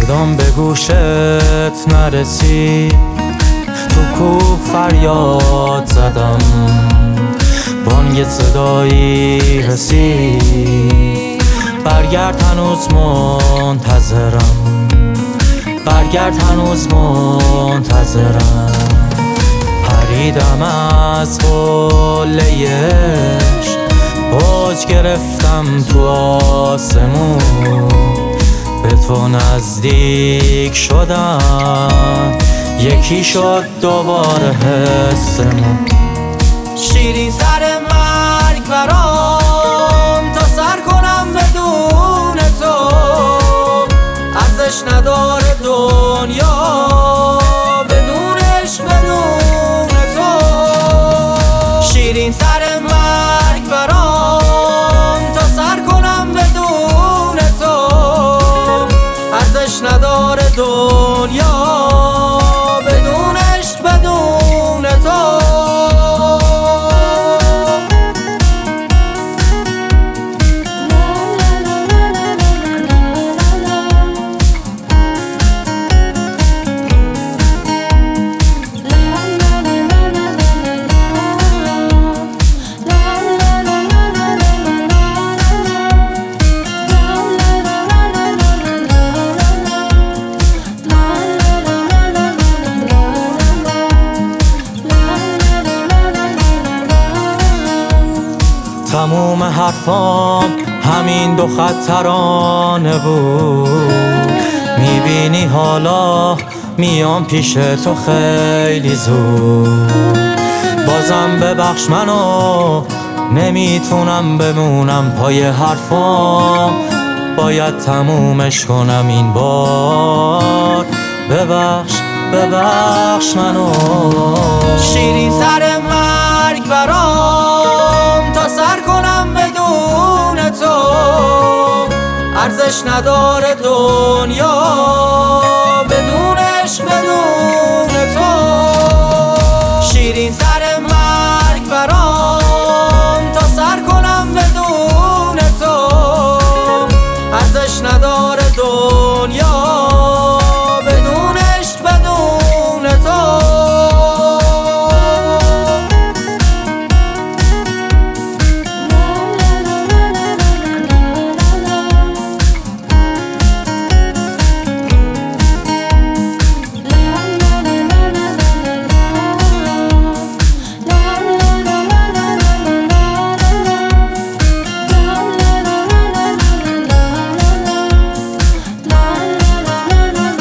صدام به گوشت نرسید، تو کوه فریاد زدم، بانگ صدایی رسید. برگرد هنوز منتظرم، برگرد هنوز منتظرم. پریدم از قله عشق، اوج گرفتم تو آسمون، به تو نزدیک شدم، یکی شد دوباره حسمون. شیرین سر مرگ برام تا سر کنم بدون تو، ارزش نداره دنیا بدون عشق بدون تو. شیرین سر مرگ برام تا سر کنم بدون تو، ارزش نداره دنیا بدون عشق بدون تو. تموم حرفام همین دو خط ترانه بود، میبینی حالا میام پیش تو خیلی زود. بازم ببخش منو، نمیتونم بمونم پای حرفام، باید تمومش کنم این بار. ببخش ببخش منو. شیرین سر مرگ برام تا سر کنم بدون تو، ارزش نداره دنیا بدون عشق بدون تو. شیرین سر مرگ برام تا سر کنم بدون تو، ارزش نداره دنیا بدون عشق بدون تو.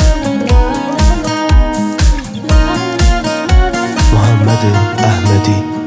محمد احمدی